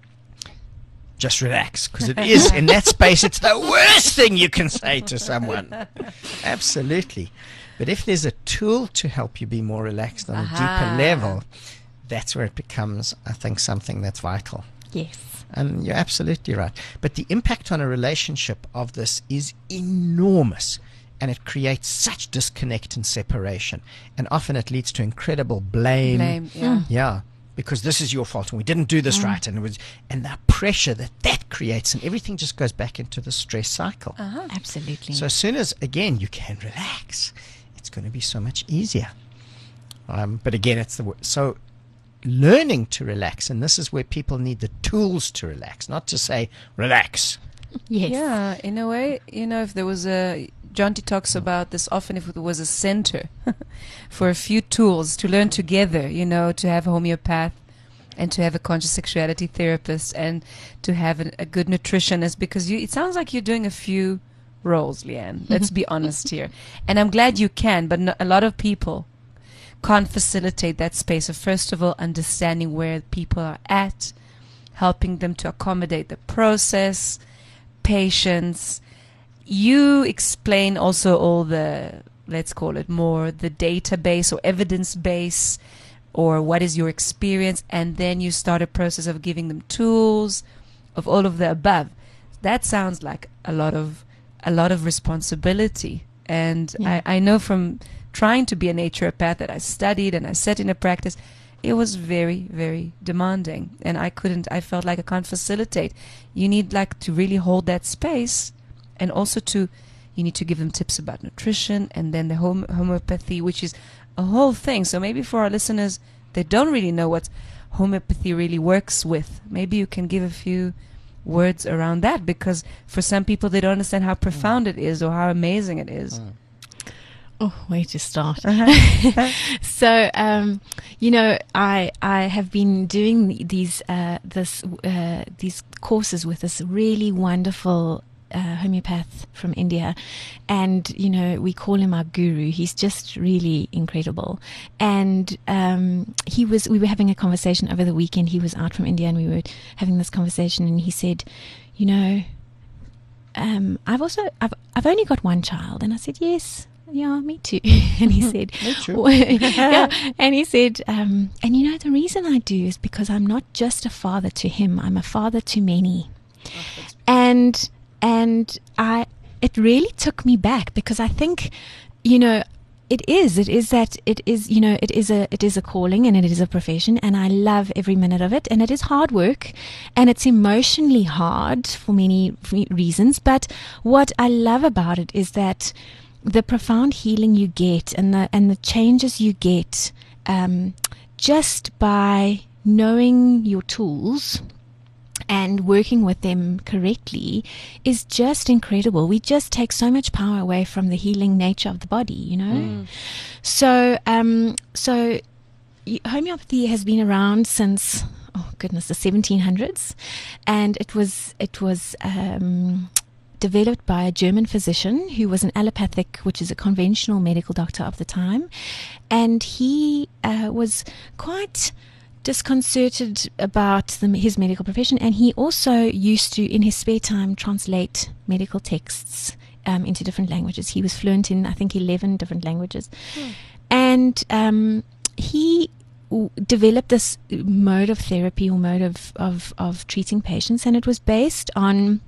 just relax, because it is in that space, it's the worst thing you can say to someone. Absolutely. But if there's a tool to help you be more relaxed on Aha. a deeper level, that's where it becomes, I think, something that's vital. Yes. And you're absolutely right. But the impact on a relationship of this is enormous. And it creates such disconnect and separation. And often it leads to incredible blame. Blame, yeah. Yeah, because this is your fault and we didn't do this mm. right. And it was, and the pressure that that creates, and everything just goes back into the stress cycle. Uh-huh. Absolutely. So as soon as, again, you can relax, it's going to be so much easier. Um, but again, it's the w- so learning to relax, and this is where people need the tools to relax, not to say, relax. Yes. Yeah, in a way, you know, if there was a... Jonty talks about this often, if there was a center for a few tools to learn together, you know, to have a homeopath and to have a conscious sexuality therapist and to have a, a good nutritionist, because you, it sounds like you're doing a few roles, Leanne. Let's be honest here. And I'm glad you can, but no, a lot of people can't facilitate that space of, first of all, understanding where people are at, helping them to accommodate the process, patience. You explain also all the, let's call it more the database or evidence base, or what is your experience, and then you start a process of giving them tools, of all of the above. That sounds like a lot of a lot of responsibility. And yeah. I, I know from trying to be a naturopath that I studied and I set in a practice, it was very, very demanding. And I couldn't, I felt like I can't facilitate. You need like to really hold that space. And also to, you need to give them tips about nutrition, and then the home, homeopathy, which is a whole thing. So maybe for our listeners, they don't really know what homeopathy really works with. Maybe you can give a few words around that, because for some people, they don't understand how profound it is or how amazing it is. Mm. Oh, where to start? Uh-huh. So, um, you know, I I have been doing these uh, this uh, these courses with this really wonderful Uh, homeopath from India, and you know, we call him our guru. He's just really incredible. And um, he was we were having a conversation over the weekend. He was out from India, and we were having this conversation, and he said, you know, um, I've also I've I've only got one child. And I said, yes, yeah, me too. And he said, Me too. yeah, and he said, um, and you know, the reason I do is because I'm not just a father to him, I'm a father to many. And, and I, it really took me back, because I think, you know, it is, it is that it is, you know, it is a, it is a calling and it is a profession, and I love every minute of it, and it is hard work and it's emotionally hard for many reasons. But what I love about it is that the profound healing you get and the, and the changes you get, um, just by knowing your tools and working with them correctly is just incredible. We just take so much power away from the healing nature of the body, you know. Mm. So, um, so homeopathy has been around since, oh goodness, the seventeen hundreds, and it was it was um, developed by a German physician who was an allopathic, which is a conventional medical doctor of the time, and he uh, was quite disconcerted about the, his medical profession, and he also used to, in his spare time, translate medical texts um, into different languages. He was fluent in, I think, eleven different languages. Mm. And um, he w- developed this mode of therapy or mode of, of, of treating patients, and it was based on,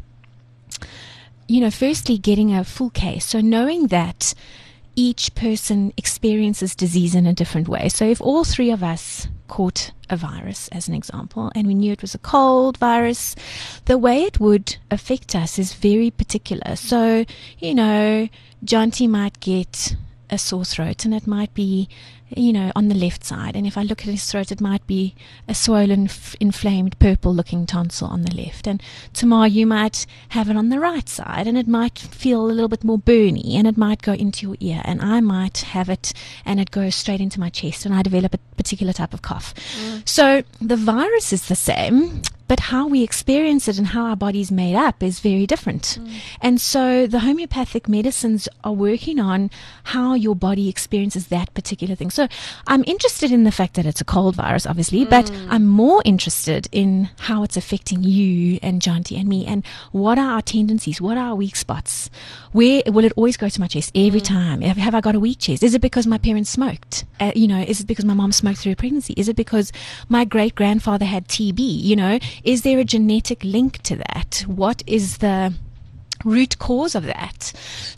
you know, firstly getting a full case. So knowing that each person experiences disease in a different way. So if all three of us caught a virus, as an example, and we knew it was a cold virus, the way it would affect us is very particular. So, you know, Jonty might get a sore throat, and it might be, you know, on the left side. And if I look at his throat, it might be a swollen, f- inflamed, purple-looking tonsil on the left. And tomorrow you might have it on the right side, and it might feel a little bit more burny, and it might go into your ear. And I might have it, and it goes straight into my chest, and I develop a particular type of cough. Mm. So the virus is the same, but how we experience it and how our body's made up is very different. Mm. And so the homeopathic medicines are working on how your body experiences that particular thing. So I'm interested in the fact that it's a cold virus, obviously, mm. but I'm more interested in how it's affecting you and Jonty and me, and what are our tendencies, what are our weak spots? Where will it always go to my chest every mm. time? Have, have I got a weak chest? Is it because my parents smoked? Uh, you know, is it because my mom smoked through a pregnancy? Is it because my great grandfather had T B? You know, is there a genetic link to that? What is the root cause of that?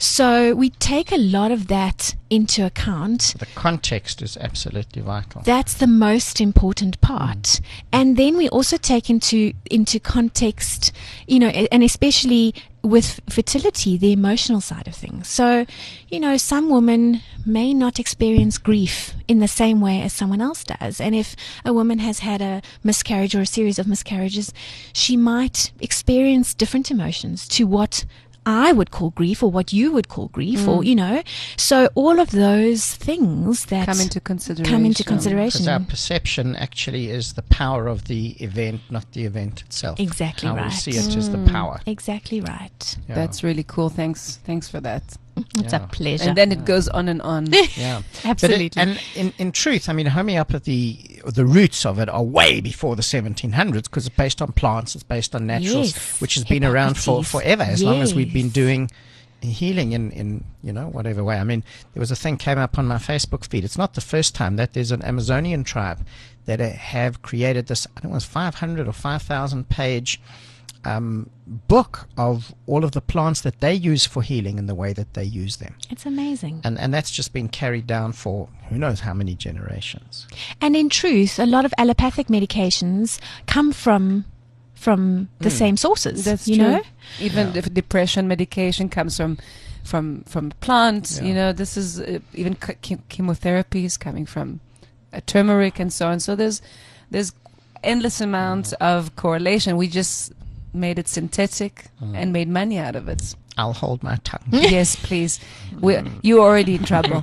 So we take a lot of that into account. The context is absolutely vital. That's the most important part. Mm. And then we also take into into context, you know, and especially with fertility, the emotional side of things. So, you know, some women may not experience grief in the same way as someone else does. And if a woman has had a miscarriage or a series of miscarriages, she might experience different emotions to what I would call grief, or what you would call grief, mm. or, you know, so all of those things that come into consideration. Come into consideration. Because our perception actually is the power of the event, not the event itself. Exactly How right. we see it mm. is the power. Exactly right. Yeah. That's really cool. Thanks. Thanks for that. It's yeah. a pleasure. And then it goes on and on. Yeah, absolutely. But it, and in, in truth, I mean, homeopathy, the roots of it are way before the seventeen hundreds, because it's based on plants, it's based on naturals, yes. which has been around for forever, as yes. long as we've been doing healing in, in, you know, whatever way. I mean, there was a thing came up on my Facebook feed. It's not the first time that there's an Amazonian tribe that uh, have created this, I don't know, it was five hundred or five thousand page Um, book of all of the plants that they use for healing and the way that they use them. It's amazing. And and that's just been carried down for who knows how many generations. And in truth, a lot of allopathic medications come from from the mm. same sources. That's you true. know? Even yeah. if depression medication comes from from from plants, yeah. you know, this is uh, even ch- chemotherapy is coming from uh, turmeric and so on. So there's there's endless amounts mm. of correlation. We just made it synthetic mm. and made money out of it. I'll hold my tongue. Yes, please. We're, you're already in trouble.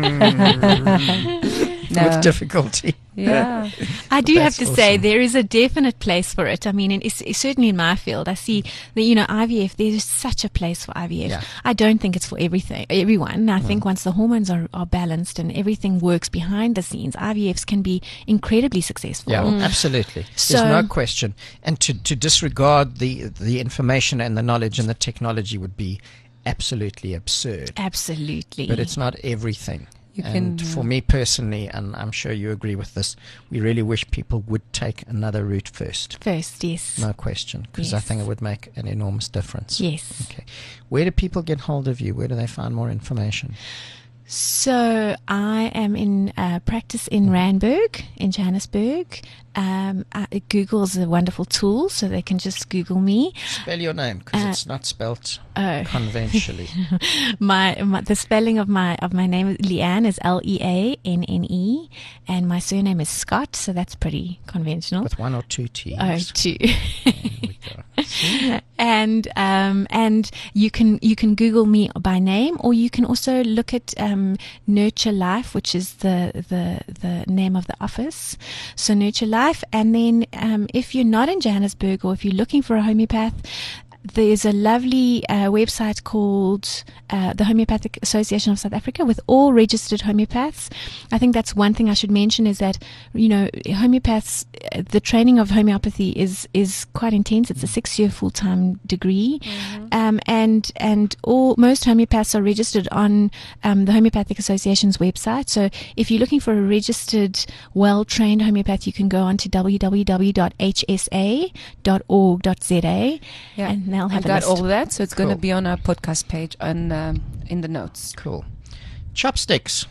No. With difficulty. Yeah. I do have to awesome. say there is a definite place for it. I mean, it's, it's certainly in my field. I see that, you know, I V F, there's such a place for I V F. Yeah. I don't think it's for everything, everyone. I mm. think once the hormones are, are balanced and everything works behind the scenes, I V Fs can be incredibly successful. Yeah, mm. absolutely. So, There's no question. And to, to disregard the the information and the knowledge and the technology would be absolutely absurd. Absolutely. But it's not everything. You and can, for me personally, and I'm sure you agree with this, we really wish people would take another route first. First, yes. No question, because I Yes. think it would make an enormous difference. Yes. Okay. Where do people get hold of you? Where do they find more information? So I am in uh, practice in Randburg, in Johannesburg. Um, uh, Google is a wonderful tool, so they can just Google me. Spell your name, because Uh, it's not spelt Oh, conventionally. my, my the spelling of my of my name Leanne is L E A N N E, and my surname is Scott, so that's pretty conventional. With one or two T's. Oh, two. There we go. and um, and you can you can Google me by name, or you can also look at um, Nurture Life, which is the the the name of the office. So Nurture Life, and then um, if you're not in Johannesburg, or if you're looking for a homeopath, there's a lovely uh, website called uh, the Homeopathic Association of South Africa with all registered homeopaths. I think that's one thing I should mention is that, you know, homeopaths, uh, the training of homeopathy is is quite intense. It's a six-year full-time degree, mm-hmm. um, and and all most homeopaths are registered on um, the Homeopathic Association's website. So if you're looking for a registered, well-trained homeopath, you can go on to w w w dot h s a dot org dot z a. Yeah. And they'll I have a got list. all of that, so it's going to Cool. be on our podcast page on um, in the notes. Cool. Chopsticks.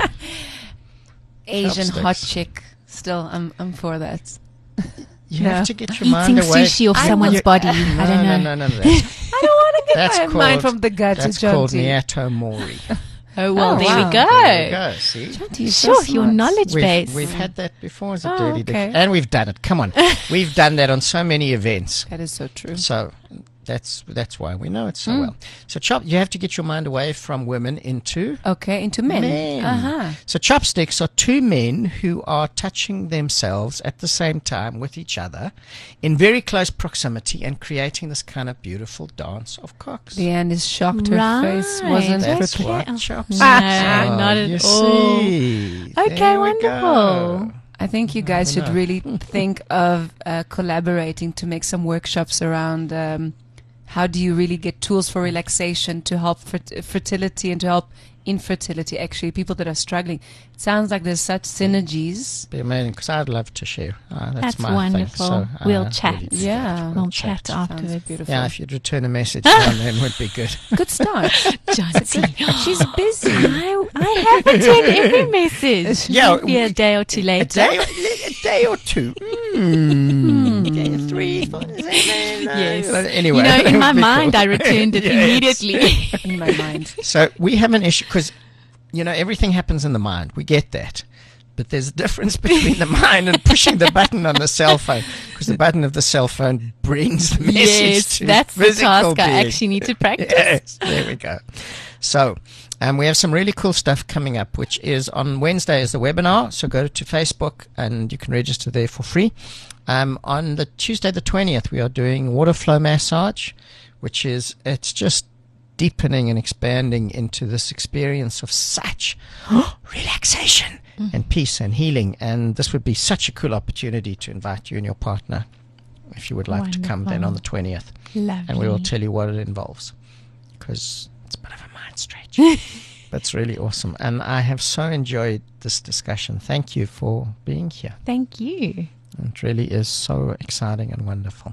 Asian Chopsticks. hot chick. Still, I'm I'm for that. You No. have to get your Eating mind away. sushi off I- someone's you- body. No, I don't know. no, no, no. That's, I don't want to get that's my called, mind from the gut that's to John called T. Niato Mori. Oh, well, Oh, there wow. we go. There we go. See? John T is so Sure, your smart. knowledge base. We've, we've had that before as a Oh, dirty dick. okay. And we've done it. Come on. We've done that on so many events. That is so true. So that's that's why we know it so Mm. well. So chop, you have to get your mind away from women into Okay, into men. men. Uh-huh. So chopsticks are two men who are touching themselves at the same time with each other in very close proximity and creating this kind of beautiful dance of cocks. Leanne is shocked. Her Right. face wasn't That's prepared. what chopsticks No, are. not at you all. See. Okay, There we wonderful. go. I think you guys I should know. really think of uh, collaborating to make some workshops around um, how do you really get tools for relaxation to help fert- fertility and to help infertility, actually, people that are struggling. It sounds like there's such synergies. Be amazing because I'd love to share. Uh, that's That's my wonderful. Thing. So, We'll uh, chat. really do Yeah. that. We'll chat Sounds afterwards. beautiful. Yeah, if you'd return a message now and then would be good. Good start. Johnson. She's busy. I, I have returned every message. Yeah, Maybe a we- day or two A later. day, a day or two. Mm. Okay, three, four, seven, Yes. Anyway, You know, in my that'd be mind, cool. I returned it Yes. immediately. In my mind. So we have an issue because, you know, everything happens in the mind. We get that. But there's a difference between the mind and pushing the button on the cell phone, because the button of the cell phone brings the message Yes, to that's the physical task I being. actually need to practice. Yes, there we go. So, um, we have some really cool stuff coming up, which is on Wednesday is the webinar. So go to Facebook and you can register there for free. Um, on the Tuesday the twentieth, we are doing water flow massage, which is, it's just deepening and expanding into this experience of such relaxation Mm. and peace and healing. And this would be such a cool opportunity to invite you and your partner, if you would like to come then on the twentieth. Lovely. And we will tell you what it involves, because it's a bit of a mind stretch. But it's really awesome. And I have so enjoyed this discussion. Thank you for being here. Thank you. It really is so exciting and wonderful.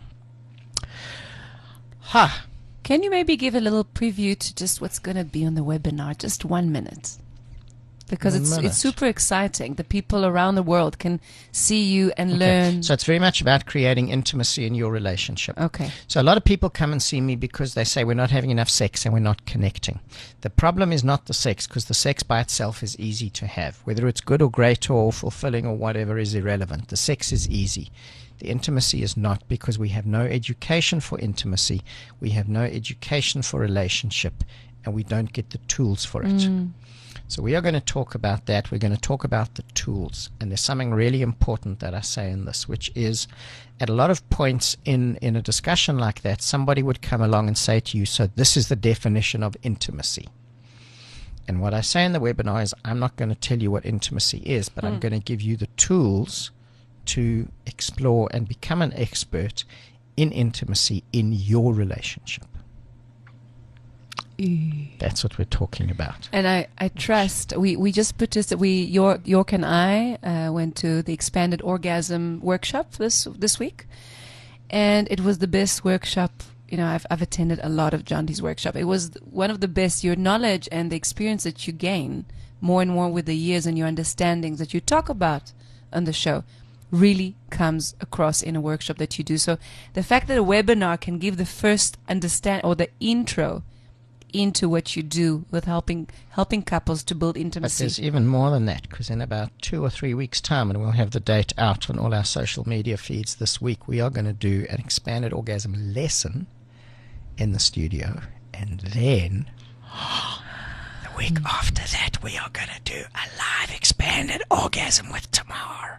Ha! Can you maybe give a little preview to just what's going to be on the webinar? Just one minute. Because One it's minute. it's super exciting. The people around the world can see you and Okay. learn. So it's very much about creating intimacy in your relationship. Okay. So a lot of people come and see me because they say we're not having enough sex and we're not connecting. The problem is not the sex, because the sex by itself is easy to have. Whether it's good or great or fulfilling or whatever is irrelevant. The sex is easy. The intimacy is not, because we have no education for intimacy. We have no education for relationship, and we don't get the tools for it. Mm. So we are going to talk about that. We're going to talk about the tools. And there's something really important that I say in this, which is at a lot of points in, in a discussion like that, somebody would come along and say to you, so this is the definition of intimacy. And what I say in the webinar is I'm not going to tell you what intimacy is, but I'm going to give you the tools to explore and become an expert in intimacy in your relationship. That's what we're talking about. And I, I trust we, we just put this we York York and I uh, went to the expanded orgasm workshop this this week, and it was the best workshop. You know, I've I've attended a lot of John Dee's workshop. It was one of the best. Your knowledge and the experience that you gain more and more with the years, and your understandings that you talk about on the show really comes across in a workshop that you do. So the fact that a webinar can give the first understand or the intro into what you do with helping helping couples to build But intimacy. there's even more than that, because in about two or three weeks' time, and we'll have the date out on all our social media feeds this week, we are going to do an expanded orgasm lesson in the studio. And then the week after that, we are going to do a live expanded orgasm with Tamar.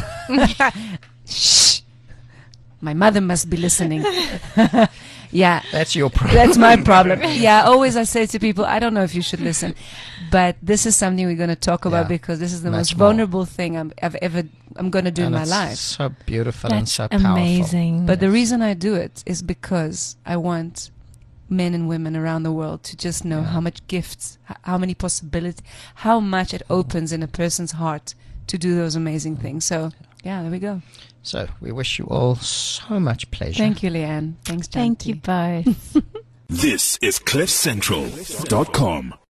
Shh. My mother must be listening. Yeah. That's your problem. That's my problem. Yeah, always I say to people, I don't know if you should listen, but this is something we're going to talk about Yeah, because this is the much most more. vulnerable thing I'm, I've ever I'm going to do And in my it's life. so beautiful and That's so powerful. amazing. But the reason I do it is because I want men and women around the world to just know Yeah. how much gifts, h- how many possibilities, how much it opens in a person's heart to do those amazing things. So, yeah, there we go. So we wish you all so much pleasure. Thank you, Leanne. Thanks, John Thank T. you both. This is cliff central dot com.